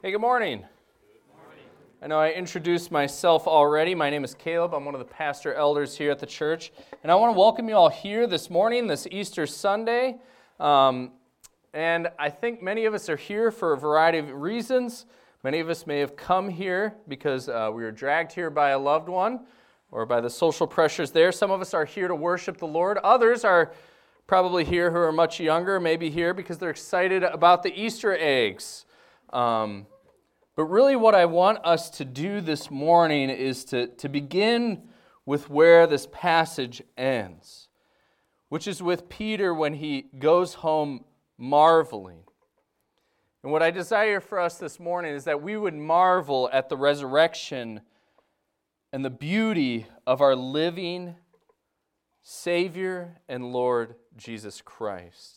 Hey, good morning. I know I introduced myself already. My name is Caleb. I'm one of the pastor elders here at the church. And I want to welcome you all here this morning, this Easter Sunday. And I think many of us are here for a variety of reasons. Many of us may have come here because we were dragged here by a loved one or by the social pressures there. Some of us are here to worship the Lord. Others are probably here who are much younger, maybe here because they're excited about the Easter eggs. But really what I want us to do this morning is to begin with where this passage ends, which is with Peter when he goes home marveling. And what I desire for us this morning is that we would marvel at the resurrection and the beauty of our living Savior and Lord Jesus Christ.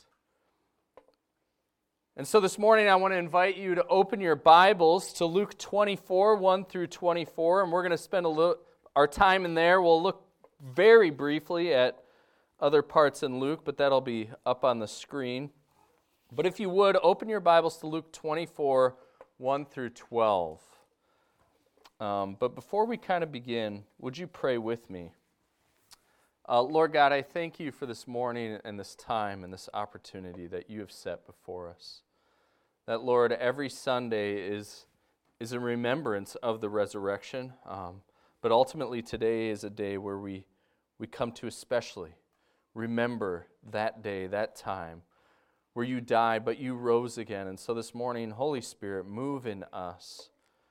And so this morning I want to invite you to open your Bibles to Luke 24, 1 through 24, and we're going to spend our time in there. We'll look very briefly at other parts in Luke, but that'll be up on the screen. But if you would, open your Bibles to Luke 24, 1 through 12. But before we kind of begin, would you pray with me? Lord God, I thank you for this morning and this time and this opportunity that you have set before us. That, Lord, every Sunday is a remembrance of the resurrection, but ultimately today is a day where we come to especially remember that day, that time, where you died, but you rose again. And so this morning, Holy Spirit, move in us.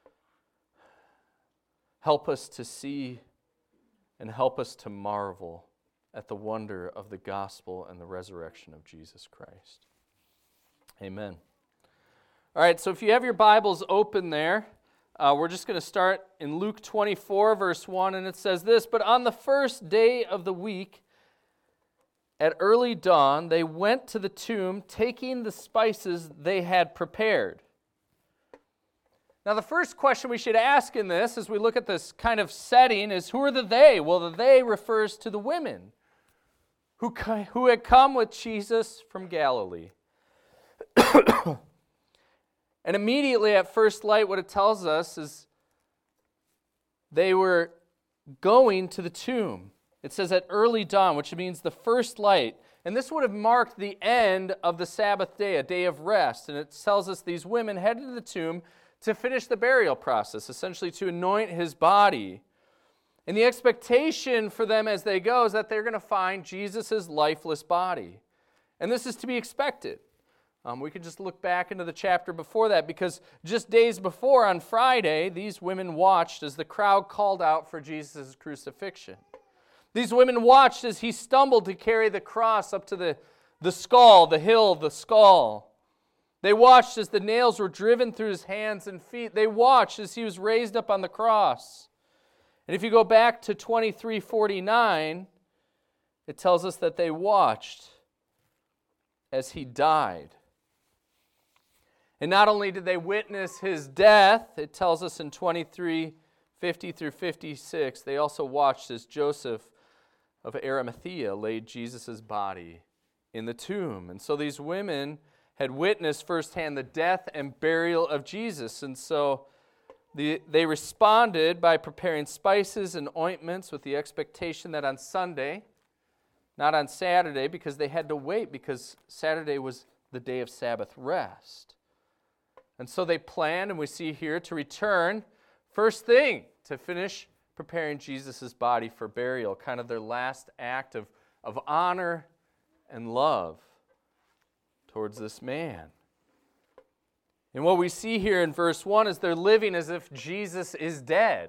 Help us to see and help us to marvel at the wonder of the gospel and the resurrection of Jesus Christ. Amen. All right, so if you have your Bibles open there, we're just going to start in Luke 24, verse 1, and it says this, "But on the first day of the week, at early dawn, they went to the tomb, taking the spices they had prepared." Now, the first question we should ask in this, as we look at this kind of setting, is who are the they? Well, the they refers to the women who had come with Jesus from Galilee. And immediately at first light, what it tells us is they were going to the tomb. It says at early dawn, which means the first light. And this would have marked the end of the Sabbath day, a day of rest. And it tells us these women headed to the tomb to finish the burial process, essentially to anoint his body. And the expectation for them as they go is that they're going to find Jesus' lifeless body. And this is to be expected. We could just look back into the chapter before that, because just days before, on Friday, these women watched as the crowd called out for Jesus' crucifixion. These women watched as he stumbled to carry the cross up to the skull, the hill of the skull. They watched as the nails were driven through his hands and feet. They watched as he was raised up on the cross. And if you go back to 23:49, it tells us that they watched as he died. And not only did they witness his death, it tells us in 23:50 through 56, they also watched as Joseph of Arimathea laid Jesus' body in the tomb. And so these women had witnessed firsthand the death and burial of Jesus. And so they responded by preparing spices and ointments with the expectation that on Sunday, not on Saturday, because they had to wait because Saturday was the day of Sabbath rest. And so they planned, and we see here, to return first thing to finish preparing Jesus' body for burial, kind of their last act of honor and love towards this man. And what we see here in verse 1 is they're living as if Jesus is dead.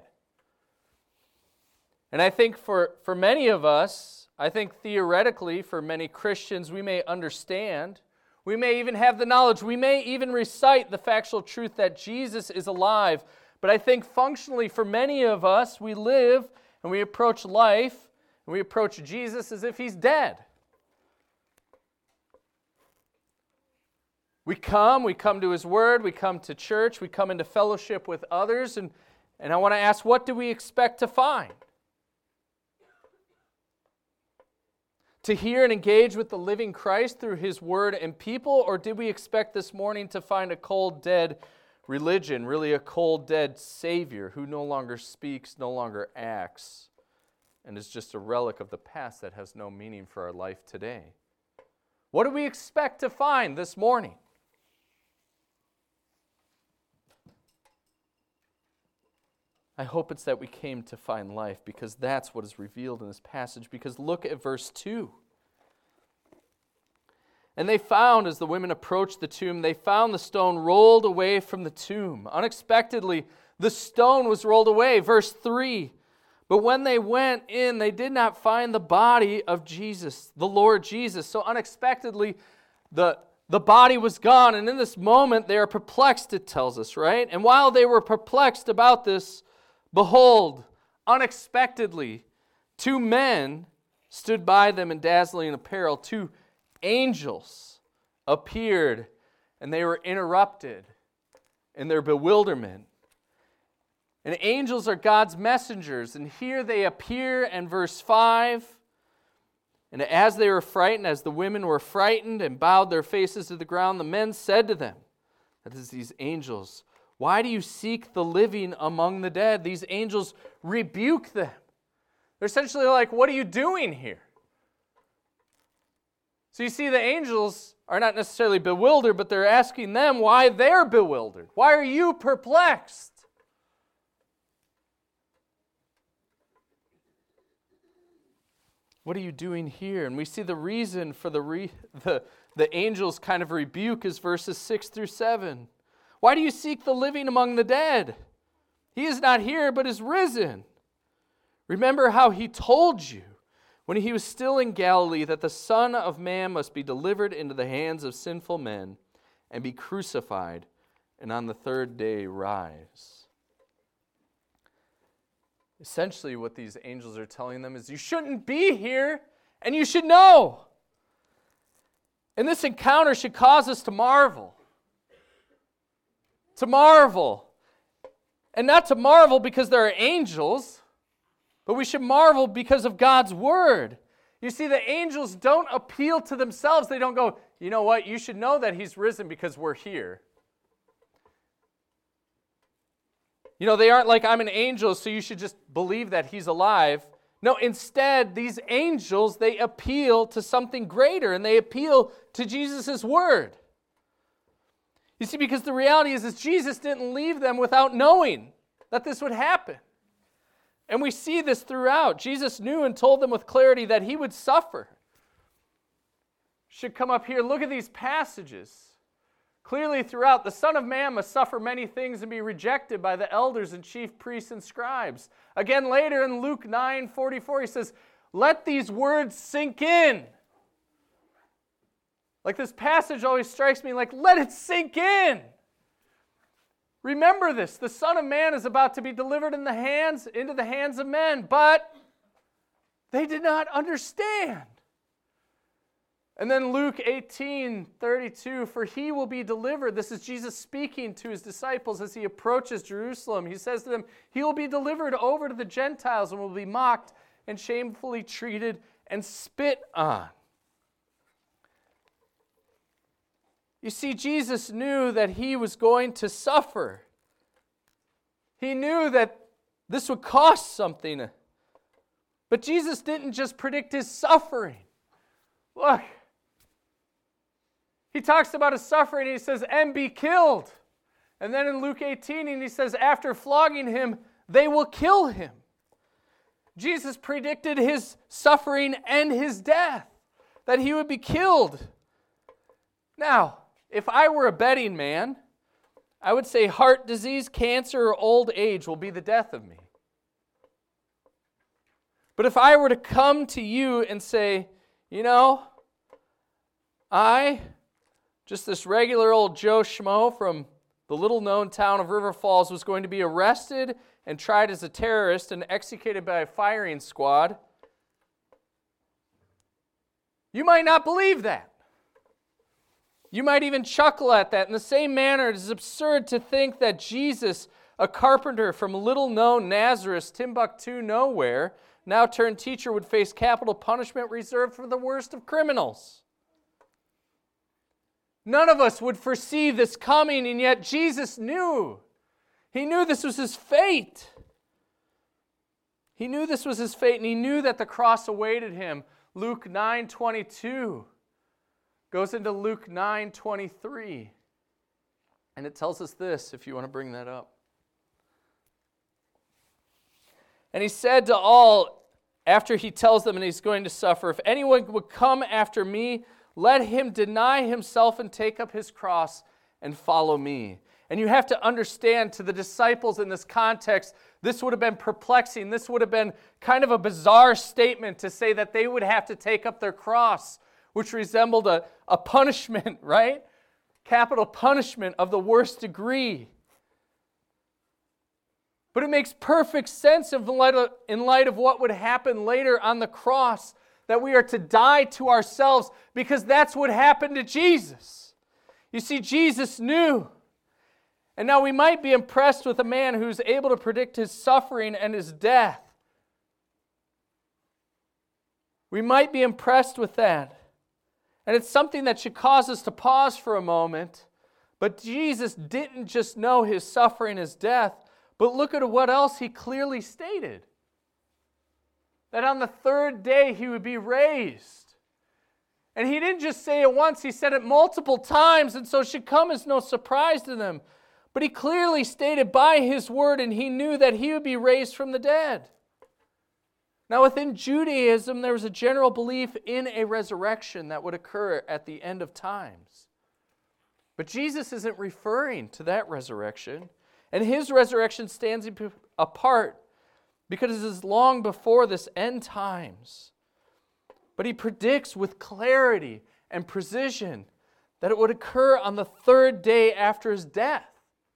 And I think for many of us, I think theoretically for many Christians, we may understand, we may even have the knowledge, we may even recite the factual truth that Jesus is alive. But I think functionally for many of us, we live and we approach life and we approach Jesus as if he's dead. We come to his word, we come to church, we come into fellowship with others, and I want to ask, what do we expect to find? To hear and engage with the living Christ through his word and people, or did we expect this morning to find a cold, dead religion, really a cold, dead Savior who no longer speaks, no longer acts, and is just a relic of the past that has no meaning for our life today. What do we expect to find this morning? I hope it's that we came to find life, because that's what is revealed in this passage. Because look at verse 2. And they found, as the women approached the tomb, they found the stone rolled away from the tomb. Unexpectedly, the stone was rolled away. Verse 3. But when they went in, they did not find the body of Jesus, the Lord Jesus. So unexpectedly, the body was gone. And in this moment, they are perplexed, it tells us, right? And while they were perplexed about this, behold, unexpectedly, two men stood by them in dazzling apparel. Two angels appeared, and they were interrupted in their bewilderment. And angels are God's messengers, and here they appear in verse 5. And as they were frightened, as the women were frightened and bowed their faces to the ground, the men said to them, that is, these angels, why do you seek the living among the dead? These angels rebuke them. They're essentially like, what are you doing here? So you see, the angels are not necessarily bewildered, but they're asking them why they're bewildered. Why are you perplexed? What are you doing here? And we see the reason for the angels' kind of rebuke is verses 6 through 7. Why do you seek the living among the dead? He is not here, but is risen. Remember how he told you when he was still in Galilee that the Son of Man must be delivered into the hands of sinful men and be crucified, and on the third day rise. Essentially, what these angels are telling them is you shouldn't be here, and you should know. And this encounter should cause us to marvel. To marvel. And not to marvel because there are angels, but we should marvel because of God's word. You see, the angels don't appeal to themselves. They don't go, you know what, you should know that he's risen because we're here. You know, they aren't like, I'm an angel, so you should just believe that he's alive. No, instead, these angels, they appeal to something greater, and they appeal to Jesus' word. You see, because the reality is Jesus didn't leave them without knowing that this would happen. And we see this throughout. Jesus knew and told them with clarity that he would suffer. Should come up here. Look at these passages. Clearly throughout, the Son of Man must suffer many things and be rejected by the elders and chief priests and scribes. Again, later in Luke 9:44, he says, let these words sink in. Like, this passage always strikes me like, let it sink in. Remember this, the Son of Man is about to be delivered into the hands of men, but they did not understand. And then Luke 18:32, for he will be delivered. This is Jesus speaking to his disciples as he approaches Jerusalem. He says to them, he will be delivered over to the Gentiles and will be mocked and shamefully treated and spit on. You see, Jesus knew that he was going to suffer. He knew that this would cost something. But Jesus didn't just predict his suffering. Look, he talks about his suffering, and he says, and be killed. And then in Luke 18, and he says, after flogging him, they will kill him. Jesus predicted his suffering and his death, that he would be killed. Now, if I were a betting man, I would say heart disease, cancer, or old age will be the death of me. But if I were to come to you and say, you know, just this regular old Joe Schmo from the little-known town of River Falls, was going to be arrested and tried as a terrorist and executed by a firing squad, you might not believe that. You might even chuckle at that. In the same manner, it is absurd to think that Jesus, a carpenter from little-known Nazareth, Timbuktu, nowhere, now turned teacher, would face capital punishment reserved for the worst of criminals. None of us would foresee this coming, and yet Jesus knew. He knew this was his fate. He knew this was his fate, and he knew that the cross awaited him. Luke 9:22 goes into Luke 9:23. And it tells us this, if you want to bring that up. And he said to all, after he tells them and he's going to suffer, if anyone would come after me, let him deny himself and take up his cross and follow me. And you have to understand, to the disciples in this context, this would have been perplexing. This would have been kind of a bizarre statement to say that they would have to take up their cross, which resembled a punishment, right? Capital punishment of the worst degree. But it makes perfect sense in light of what would happen later on the cross, that we are to die to ourselves, because that's what happened to Jesus. You see, Jesus knew. And now we might be impressed with a man who's able to predict his suffering and his death. We might be impressed with that. And it's something that should cause us to pause for a moment. But Jesus didn't just know his suffering, his death, but look at what else he clearly stated. That on the third day he would be raised. And he didn't just say it once, he said it multiple times, and so it should come as no surprise to them. But he clearly stated by his word, and he knew that he would be raised from the dead. Now, within Judaism, there was a general belief in a resurrection that would occur at the end of times. But Jesus isn't referring to that resurrection. And his resurrection stands apart because it is long before this end times. But he predicts with clarity and precision that it would occur on the third day after his death.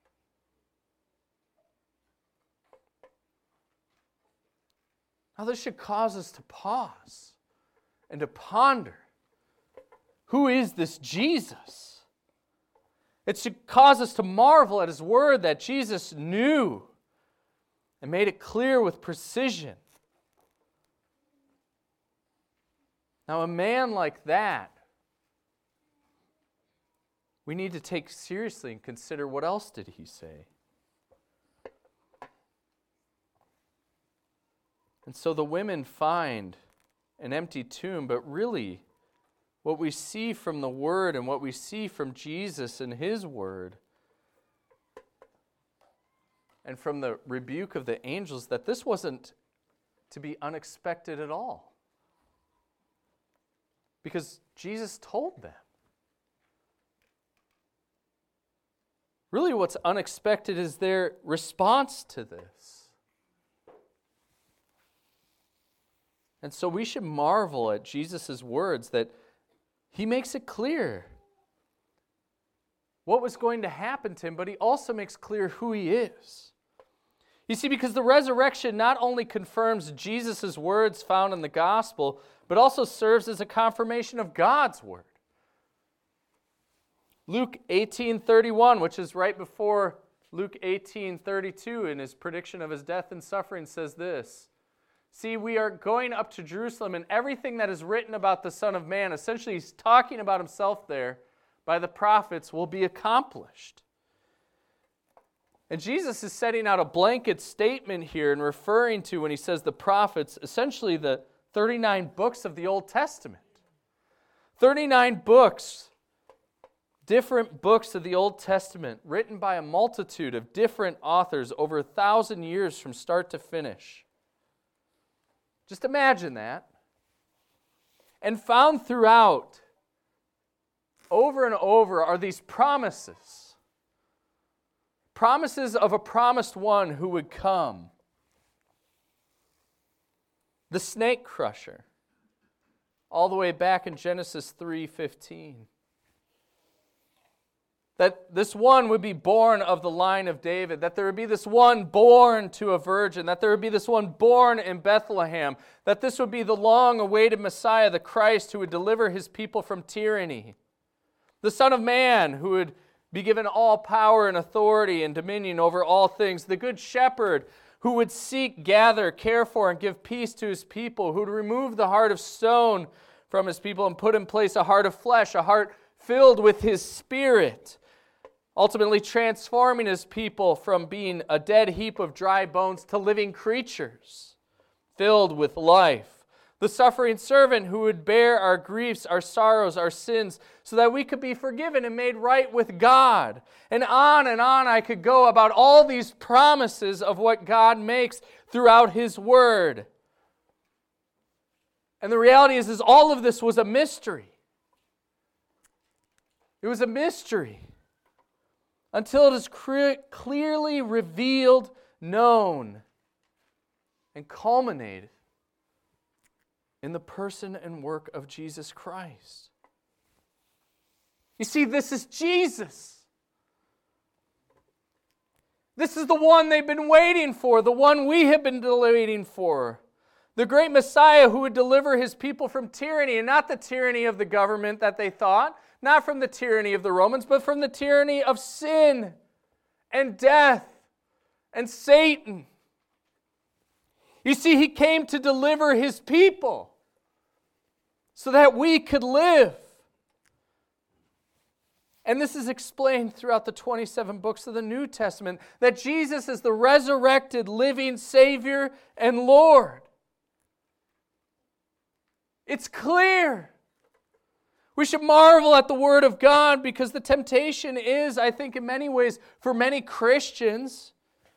Now, this should cause us to pause and to ponder. Who is this Jesus? It should cause us to marvel at his word that Jesus knew and made it clear with precision. Now, a man like that, we need to take seriously and consider, what else did he say? And so the women find an empty tomb, but really what we see from the Word and what we see from Jesus and His Word and from the rebuke of the angels, that this wasn't to be unexpected at all. Because Jesus told them. Really what's unexpected is their response to this. And so we should marvel at Jesus' words that he makes it clear what was going to happen to him, but he also makes clear who he is. You see, because the resurrection not only confirms Jesus' words found in the gospel, but also serves as a confirmation of God's word. Luke 18:31, which is right before Luke 18:32 in his prediction of his death and suffering, says this: see, we are going up to Jerusalem, and everything that is written about the Son of Man, essentially he's talking about himself there, by the prophets, will be accomplished. And Jesus is setting out a blanket statement here and referring to, when he says the prophets, essentially the 39 books of the Old Testament. 39 books, different books of the Old Testament, written by a multitude of different authors over 1,000 years from start to finish. Just imagine that. And found throughout, over and over, are these promises. Promises of a promised one who would come. The snake crusher, all the way back in Genesis 3:15. That this one would be born of the line of David, that there would be this one born to a virgin, that there would be this one born in Bethlehem, that this would be the long-awaited Messiah, the Christ, who would deliver his people from tyranny. The Son of Man, who would be given all power and authority and dominion over all things. The Good Shepherd, who would seek, gather, care for, and give peace to his people, who would remove the heart of stone from his people and put in place a heart of flesh, a heart filled with His Spirit, ultimately transforming His people from being a dead heap of dry bones to living creatures, filled with life. The suffering servant who would bear our griefs, our sorrows, our sins, so that we could be forgiven and made right with God. And on I could go about all these promises of what God makes throughout His Word. And the reality is all of this was a mystery. It was a mystery until it is clearly revealed, known, and culminated in the person and work of Jesus Christ. You see, this is Jesus. This is the one they've been waiting for, the one we have been waiting for. The great Messiah who would deliver His people from tyranny, and not the tyranny of the government that they thought, not from the tyranny of the Romans, but from the tyranny of sin and death and Satan. You see, He came to deliver His people so that we could live. And this is explained throughout the 27 books of the New Testament, that Jesus is the resurrected, living Savior and Lord. It's clear. We should marvel at the Word of God because the temptation is, I think in many ways, for many Christians,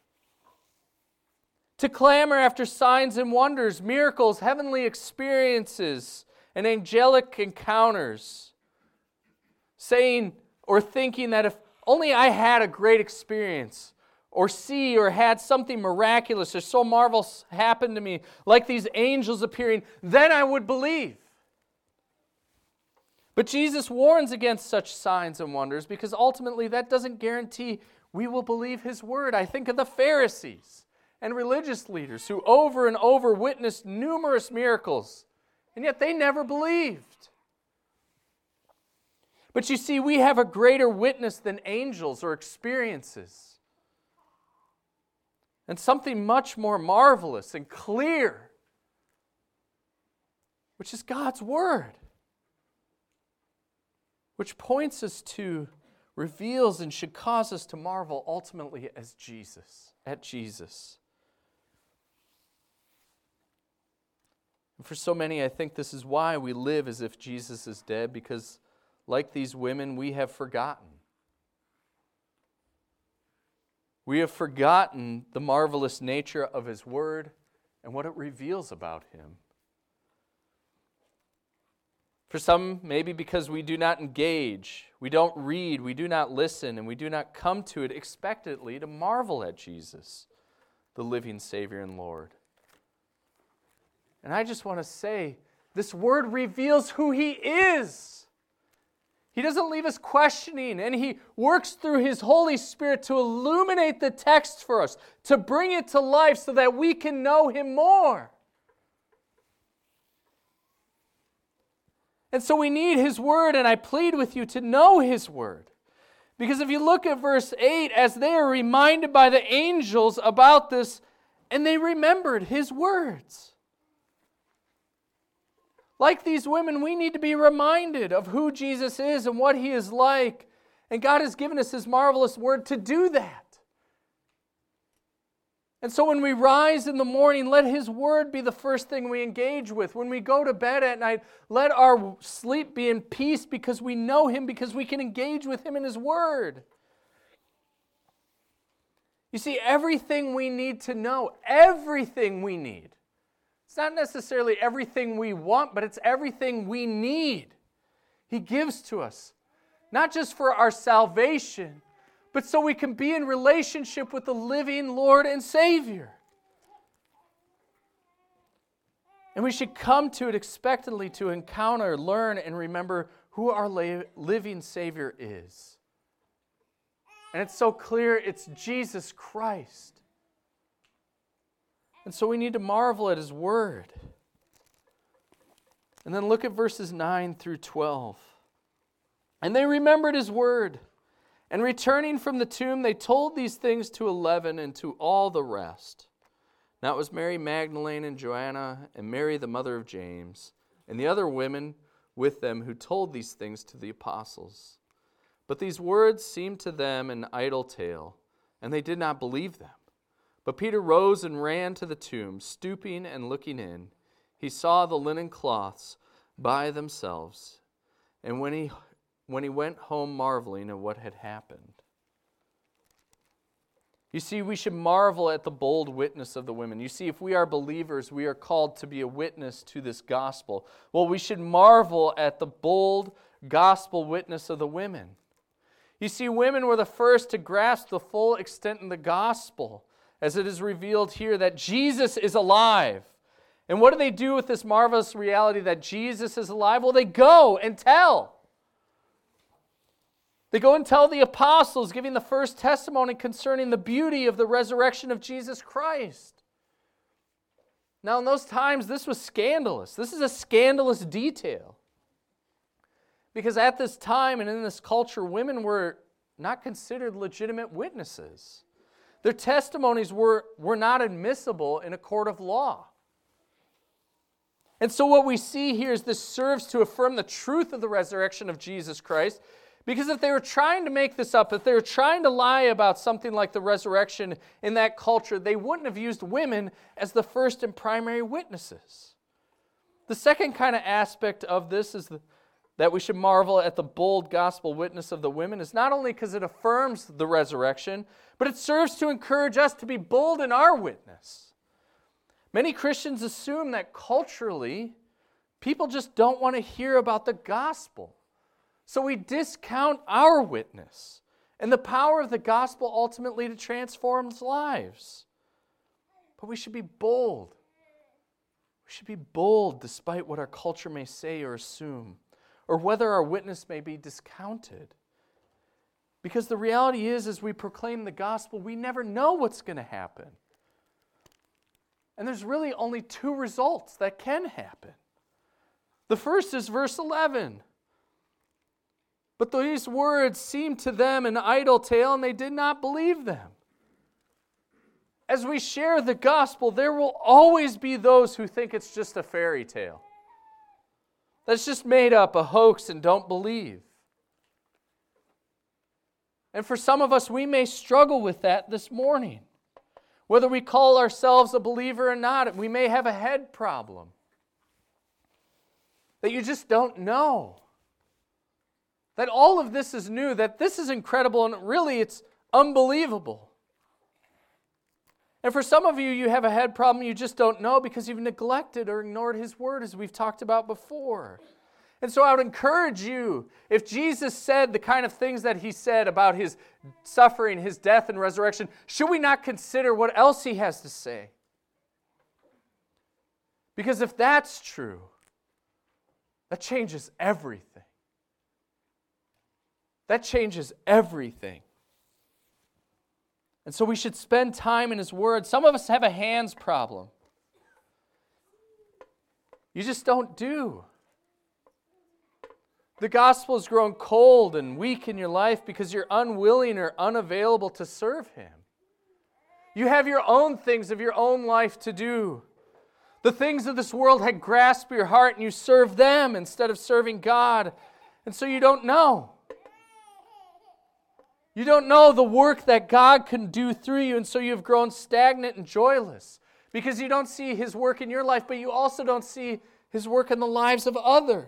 to clamor after signs and wonders, miracles, heavenly experiences, and angelic encounters, saying or thinking that if only I had a great experience, or see or had something miraculous or so marvelous happen to me, like these angels appearing, then I would believe. But Jesus warns against such signs and wonders because ultimately that doesn't guarantee we will believe His Word. I think of the Pharisees and religious leaders who over and over witnessed numerous miracles, and yet they never believed. But you see, we have a greater witness than angels or experiences. And something much more marvelous and clear, which is God's Word, which points us to, reveals, and should cause us to marvel ultimately at Jesus. And for so many, I think this is why we live as if Jesus is dead, because like these women, we have forgotten. We have forgotten the marvelous nature of His Word and what it reveals about Him. For some, maybe because we do not engage, we don't read, we do not listen, and we do not come to it expectantly to marvel at Jesus, the living Savior and Lord. And I just want to say, this Word reveals who He is. He doesn't leave us questioning, and He works through His Holy Spirit to illuminate the text for us, to bring it to life so that we can know Him more. And so we need His Word, and I plead with you to know His Word. Because if you look at verse 8, as they are reminded by the angels about this, and they remembered His words. Like these women, we need to be reminded of who Jesus is and what He is like. And God has given us His marvelous Word to do that. And so when we rise in the morning, let His Word be the first thing we engage with. When we go to bed at night, let our sleep be in peace because we know Him, because we can engage with Him in His Word. You see, everything we need to know, everything we need. It's not necessarily everything we want, but it's everything we need. He gives to us, not just for our salvation, but so we can be in relationship with the living Lord and Savior. And we should come to it expectantly to encounter, learn, and remember who our living Savior is. And it's so clear, it's Jesus Christ. And so we need to marvel at His Word. And then look at verses 9 through 12. And they remembered His Word. And returning from the tomb, they told these things to 11 and to all the rest. Now it was Mary Magdalene and Joanna and Mary the mother of James and the other women with them who told these things to the apostles. But these words seemed to them an idle tale, and they did not believe them. But Peter rose and ran to the tomb, stooping and looking in. He saw the linen cloths by themselves, and when he went home marveling at what had happened. You see, we should marvel at the bold witness of the women. You see, if we are believers, we are called to be a witness to this gospel. Well, we should marvel at the bold gospel witness of the women. You see, women were the first to grasp the full extent of the gospel, as it is revealed here that Jesus is alive. And what do they do with this marvelous reality that Jesus is alive? Well, they go and tell. They go and tell the apostles, giving the first testimony concerning the beauty of the resurrection of Jesus Christ. Now, in those times, this was scandalous. This is a scandalous detail. Because at this time and in this culture, women were not considered legitimate witnesses. Their testimonies were not admissible in a court of law. And so what we see here is this serves to affirm the truth of the resurrection of Jesus Christ. Because if they were trying to make this up, if they were trying to lie about something like the resurrection in that culture, they wouldn't have used women as the first and primary witnesses. The second kind of aspect of this is that we should marvel at the bold gospel witness of the women is not only because it affirms the resurrection, but it serves to encourage us to be bold in our witness. Many Christians assume that culturally, people just don't want to hear about the gospel. So we discount our witness and the power of the gospel ultimately to transform lives. But we should be bold. We should be bold despite what our culture may say or assume, or whether our witness may be discounted. Because the reality is, as we proclaim the gospel, we never know what's going to happen. And there's really only two results that can happen. The first is verse 11. But these words seemed to them an idle tale, and they did not believe them. As we share the gospel, there will always be those who think it's just a fairy tale. That's just made up, a hoax, and don't believe. And for some of us, we may struggle with that this morning. Whether we call ourselves a believer or not, we may have a head problem that you just don't know. That all of this is new, that this is incredible, and really it's unbelievable. And for some of you, you have a head problem you just don't know because you've neglected or ignored His Word, as we've talked about before. And so I would encourage you, if Jesus said the kind of things that He said about His suffering, His death, and resurrection, should we not consider what else He has to say? Because if that's true, that changes everything. That changes everything. And so we should spend time in His Word. Some of us have a hands problem. You just don't do. The gospel has grown cold and weak in your life because you're unwilling or unavailable to serve Him. You have your own things of your own life to do. The things of this world had grasped your heart and you serve them instead of serving God. And so you don't know. You don't know the work that God can do through you, and so you've grown stagnant and joyless because you don't see His work in your life, but you also don't see His work in the lives of others.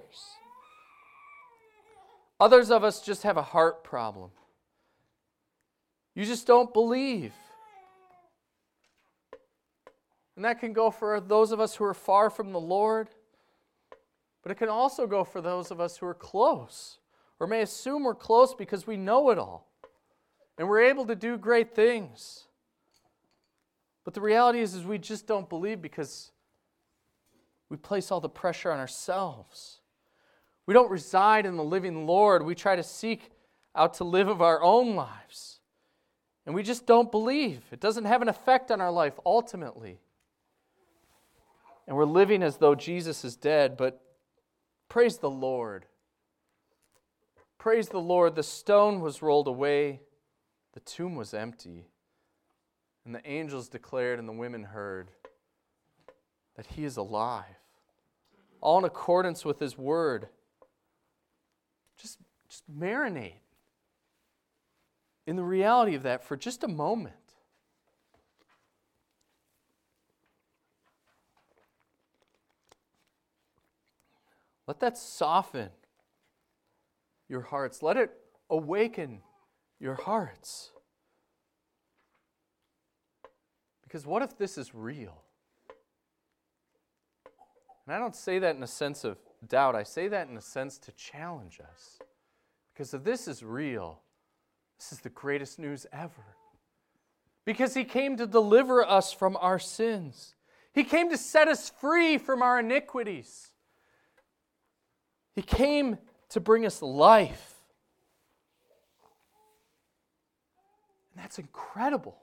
Others of us just have a heart problem. You just don't believe. And that can go for those of us who are far from the Lord, but it can also go for those of us who are close, or may assume we're close because we know it all. And we're able to do great things. But the reality is we just don't believe because we place all the pressure on ourselves. We don't reside in the living Lord. We try to seek out to live of our own lives. And we just don't believe. It doesn't have an effect on our life ultimately. And we're living as though Jesus is dead, but praise the Lord. Praise the Lord. The stone was rolled away. The tomb was empty, and the angels declared and the women heard that He is alive, all in accordance with His word. Just marinate in the reality of that for just a moment. Let that soften your hearts. Let it awaken your hearts. Because what if this is real? And I don't say that in a sense of doubt. I say that in a sense to challenge us. Because if this is real, this is the greatest news ever. Because He came to deliver us from our sins. He came to set us free from our iniquities. He came to bring us life. And that's incredible.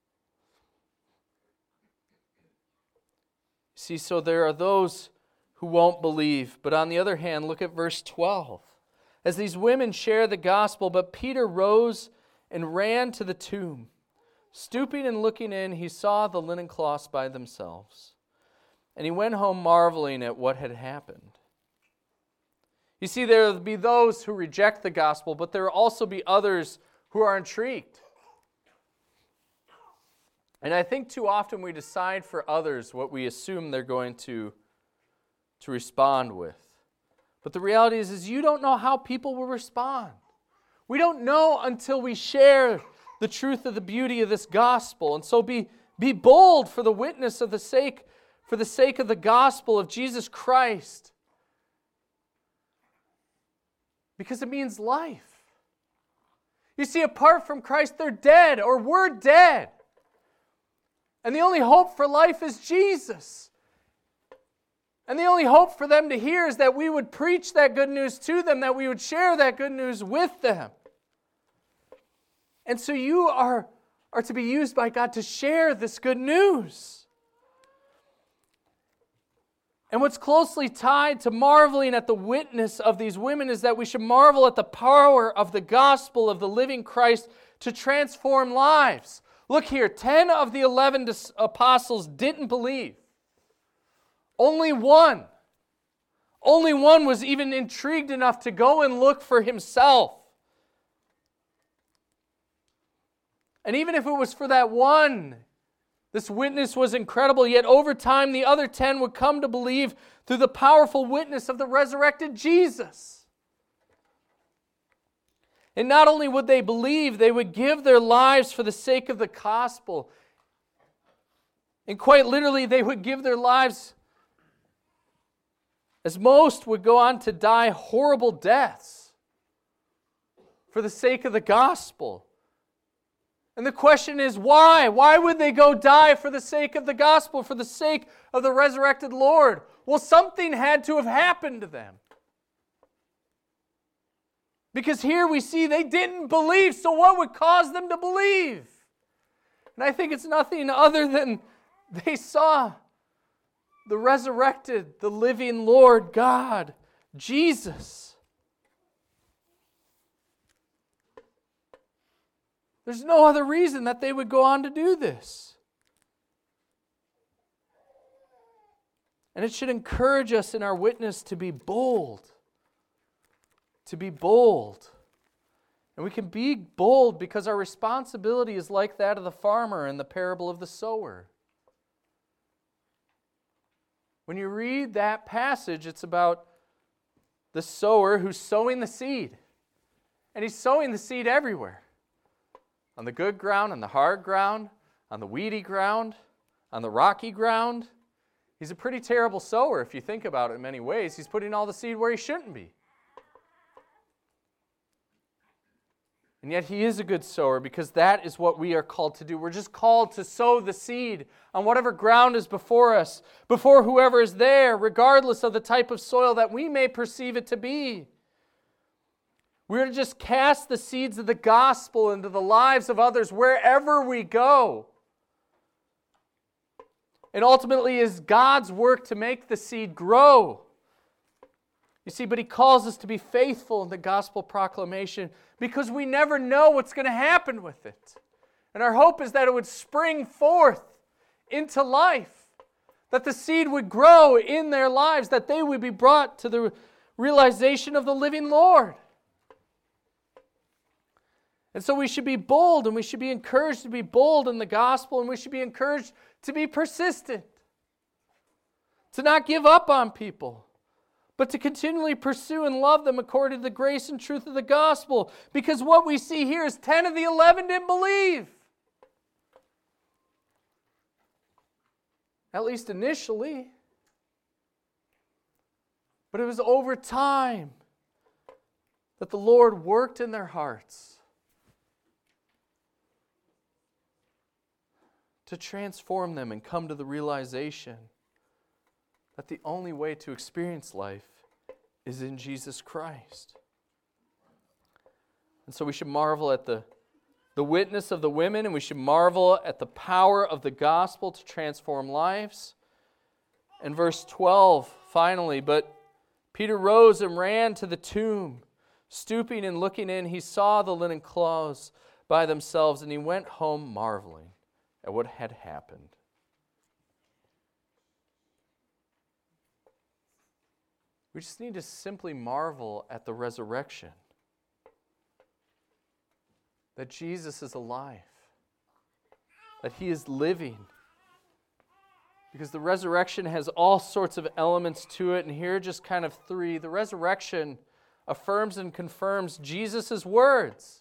See, so there are those who won't believe. But on the other hand, look at verse 12. As these women share the gospel, but Peter rose and ran to the tomb. Stooping and looking in, he saw the linen cloths by themselves. And he went home marveling at what had happened. You see, there will be those who reject the gospel, but there will also be others who are intrigued. And I think too often we decide for others what we assume they're going to respond with. But the reality is you don't know how people will respond. We don't know until we share the truth of the beauty of this gospel. And so be bold for the witness of for the sake of the gospel of Jesus Christ. Because it means life. You see, apart from Christ, they're dead, or we're dead. And the only hope for life is Jesus. And the only hope for them to hear is that we would preach that good news to them, that we would share that good news with them. And so you are to be used by God to share this good news. And what's closely tied to marveling at the witness of these women is that we should marvel at the power of the gospel of the living Christ to transform lives. Look here, 10 of the 11 apostles didn't believe. Only one was even intrigued enough to go and look for himself. And even if it was for that one, this witness was incredible, yet over time the other 10 would come to believe through the powerful witness of the resurrected Jesus. And not only would they believe, they would give their lives for the sake of the gospel. And quite literally, they would give their lives, as most would go on to die horrible deaths for the sake of the gospel. And the question is, why? Why would they go die for the sake of the gospel, for the sake of the resurrected Lord? Well, something had to have happened to them. Because here we see they didn't believe, so what would cause them to believe? And I think it's nothing other than they saw the resurrected, the living Lord God, Jesus. There's no other reason that they would go on to do this. And it should encourage us in our witness to be bold. To be bold. And we can be bold because our responsibility is like that of the farmer in the parable of the sower. When you read that passage, it's about the sower who's sowing the seed. And he's sowing the seed everywhere. On the good ground, on the hard ground, on the weedy ground, on the rocky ground. He's a pretty terrible sower if you think about it in many ways. He's putting all the seed where he shouldn't be. And yet he is a good sower because that is what we are called to do. We're just called to sow the seed on whatever ground is before us, before whoever is there, regardless of the type of soil that we may perceive it to be. We're to just cast the seeds of the gospel into the lives of others wherever we go. And ultimately is God's work to make the seed grow. You see, but He calls us to be faithful in the gospel proclamation because we never know what's going to happen with it. And our hope is that it would spring forth into life, that the seed would grow in their lives, that they would be brought to the realization of the living Lord. And so we should be bold, and we should be encouraged to be bold in the gospel, and we should be encouraged to be persistent, to not give up on people, but to continually pursue and love them according to the grace and truth of the gospel. Because what we see here is 10 of the 11 didn't believe. At least initially. But it was over time that the Lord worked in their hearts to transform them and come to the realization that the only way to experience life is in Jesus Christ. And so we should marvel at the witness of the women, and we should marvel at the power of the gospel to transform lives. And verse 12, finally, but Peter rose and ran to the tomb. Stooping and looking in, he saw the linen cloths by themselves, and he went home marveling at what had happened. We just need to simply marvel at the resurrection. That Jesus is alive. That He is living. Because the resurrection has all sorts of elements to it, and here are just kind of three. The resurrection affirms and confirms Jesus' words.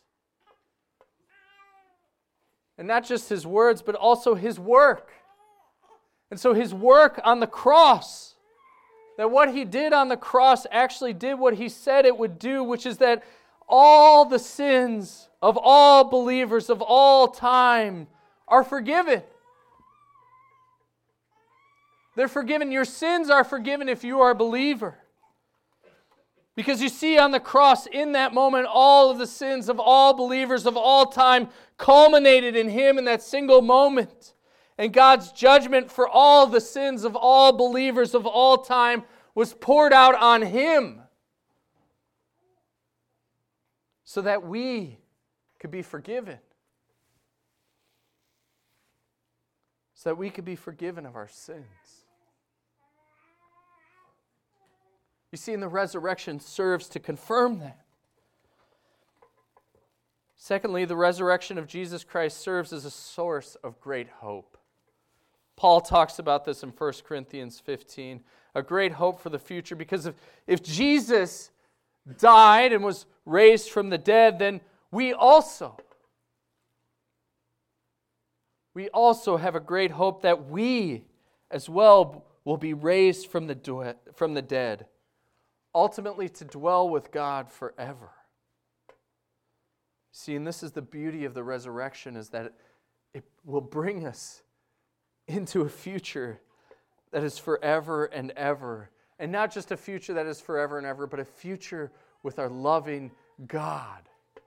And not just His words, but also His work. And so His work on the cross, that what He did on the cross actually did what He said it would do, which is that all the sins of all believers of all time are forgiven. They're forgiven. Your sins are forgiven if you are a believer. Because you see on the cross, in that moment, all of the sins of all believers of all time culminated in Him in that single moment. And God's judgment for all the sins of all believers of all time was poured out on Him, so that we could be forgiven. So that we could be forgiven of our sins. You see, and the resurrection serves to confirm that. Secondly, the resurrection of Jesus Christ serves as a source of great hope. Paul talks about this in 1 Corinthians 15, a great hope for the future, because if Jesus died and was raised from the dead, then we also have a great hope that we as well will be raised from the dead, ultimately to dwell with God forever. See, and this is the beauty of the resurrection, is that it will bring us into a future that is forever and ever. And not just a future that is forever and ever, but a future with our loving God.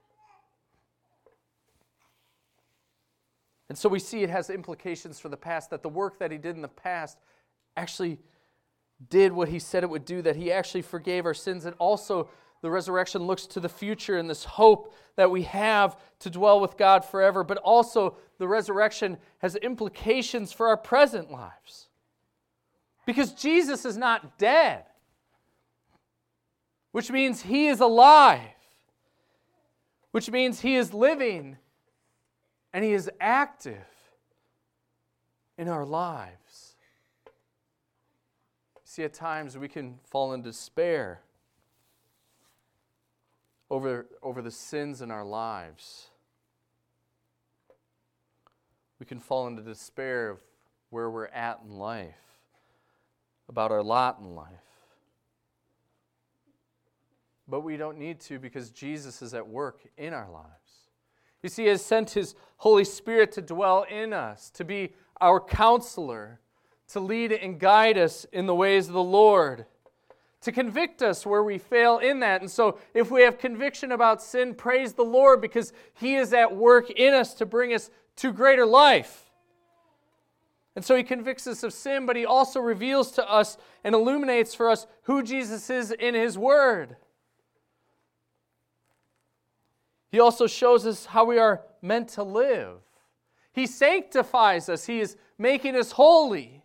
And so we see it has implications for the past, that the work that He did in the past actually did what He said it would do, that He actually forgave our sins. And also the resurrection looks to the future and this hope that we have to dwell with God forever. But also the resurrection has implications for our present lives. Because Jesus is not dead, which means He is alive, which means He is living and He is active in our lives. See, at times we can fall into despair over the sins in our lives. We can fall into despair of where we're at in life, about our lot in life. But we don't need to, because Jesus is at work in our lives. You see, He has sent His Holy Spirit to dwell in us, to be our counselor, to lead and guide us in the ways of the Lord, to convict us where we fail in that. And so if we have conviction about sin, praise the Lord, because He is at work in us to bring us to greater life. And so He convicts us of sin, but He also reveals to us and illuminates for us who Jesus is in His Word. He also shows us how we are meant to live. He sanctifies us. He is making us holy.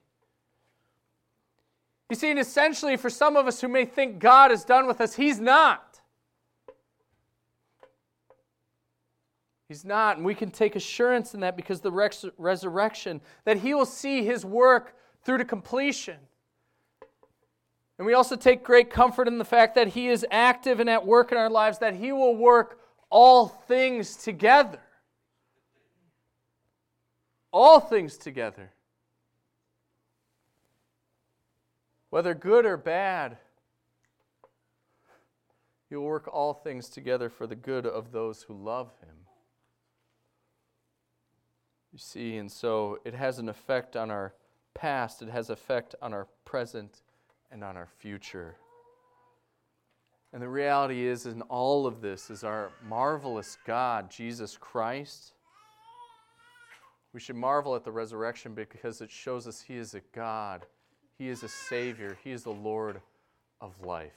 You see, and essentially for some of us who may think God is done with us, He's not. He's not, and we can take assurance in that because of the resurrection, that He will see His work through to completion. And we also take great comfort in the fact that He is active and at work in our lives, that He will work all things together. All things together. Whether good or bad, He will work all things together for the good of those who love Him. You see, and so it has an effect on our past, it has effect on our present, and on our future. And the reality is, in all of this, is our marvelous God, Jesus Christ. We should marvel at the resurrection because it shows us He is a God. He is a Savior. He is the Lord of life.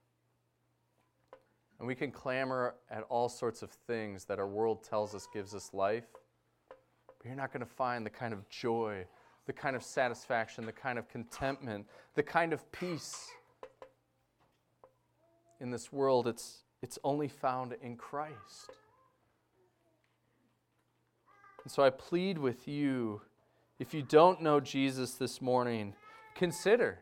And we can clamor at all sorts of things that our world tells us gives us life, but you're not going to find the kind of joy, the kind of satisfaction, the kind of contentment, the kind of peace in this world. It's only found in Christ. And so I plead with you, if you don't know Jesus this morning, consider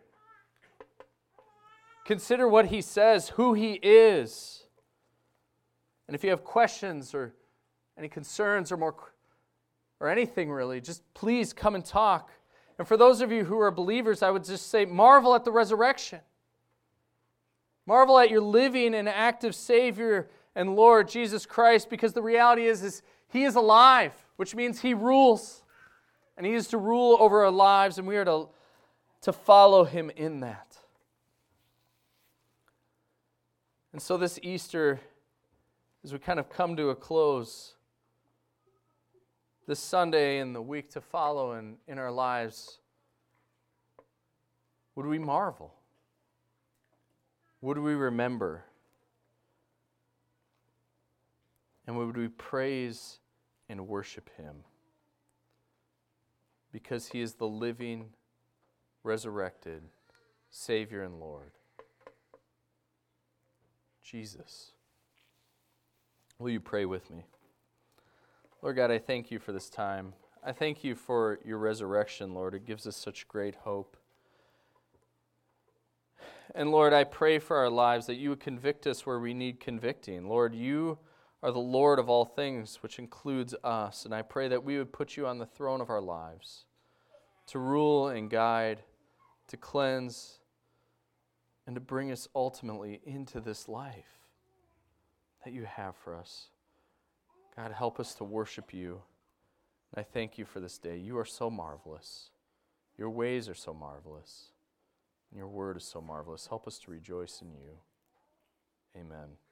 what He says, who He is. And if you have questions or any concerns or anything really, just please come and talk. And for those of you who are believers, I would just say, marvel at the resurrection. Marvel at your living and active Savior and Lord, Jesus Christ, because the reality is He is alive, which means He rules. And He is to rule over our lives, and we are to follow Him in that. And so this Easter, as we kind of come to a close, this Sunday and the week to follow in our lives, would we marvel? Would we remember? And would we praise and worship Him? Because He is the living, resurrected Savior and Lord. Jesus. Will you pray with me? Lord God, I thank You for this time. I thank You for Your resurrection, Lord. It gives us such great hope. And Lord, I pray for our lives that You would convict us where we need convicting. Lord, You are the Lord of all things, which includes us. And I pray that we would put You on the throne of our lives to rule and guide, to cleanse, and to bring us ultimately into this life that You have for us. God, help us to worship You. And I thank You for this day. You are so marvelous. Your ways are so marvelous. And Your word is so marvelous. Help us to rejoice in You. Amen.